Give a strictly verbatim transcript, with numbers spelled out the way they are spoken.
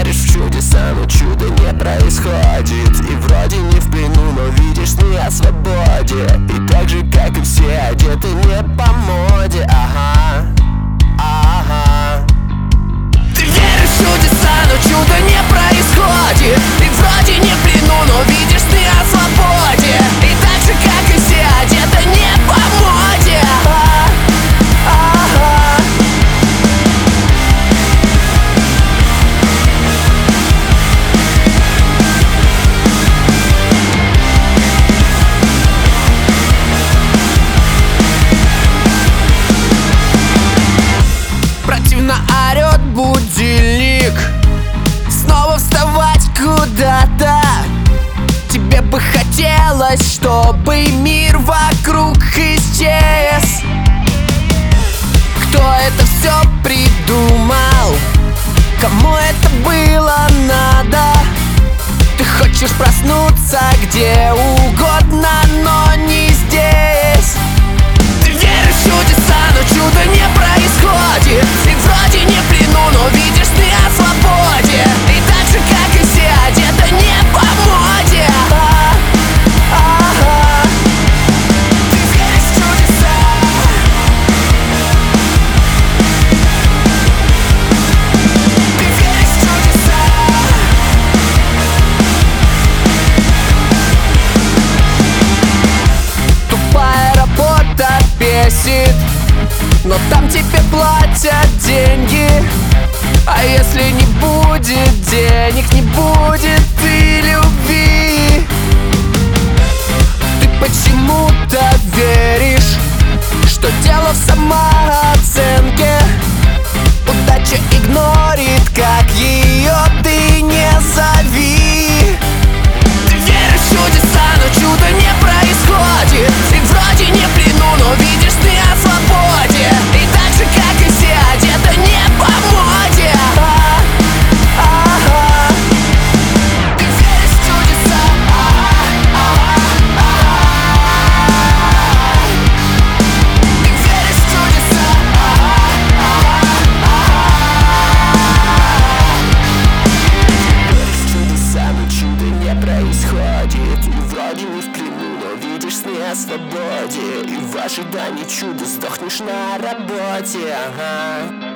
веришь в чудеса, но чудо не происходит. И вроде не в плену, но видишь сны о свободе. И так же, как и все, одеты не по моде. Ага, ага. Ты веришь в чудеса, но чудо не происходит. И вроде не в плену, но видишь сны о свободе. И так же, как и все, одеты не по моде. Ага, ага. Противно орет будильник, снова вставать куда-то. Тебе бы хотелось, чтобы мир вокруг исчез. Кто это все придумал? Кому это было надо? Ты хочешь проснуться где угодно, но не здесь. Ты веришь в чудеса, но чудо не происходит. И вроде не в плену, но видишь сны о свободе. И так же, как и все, одета не по моде. А, ага. Ты веришь в чудеса. Ты веришь в чудеса. Тупая работа бесит, но там тебе платят деньги. А если не будет денег, не будет и любви. Ты почему-то веришь, что дело в самооценке. Удача игнорит, как ее ты не зови. Ты веришь в чудеса, но чудо не происходит. И вроде не в плену, но видишь сны о свободе. И так же, как и все, одета не по моде. А, ага. Ты веришь в чудеса. А, а, а. Ты веришь в чудеса. Веришь в чудеса, но чудо не происходит. И вроде не в плену, но видишь сны о свободе. И в ожидании чуда сдохнешь на работе. Ага.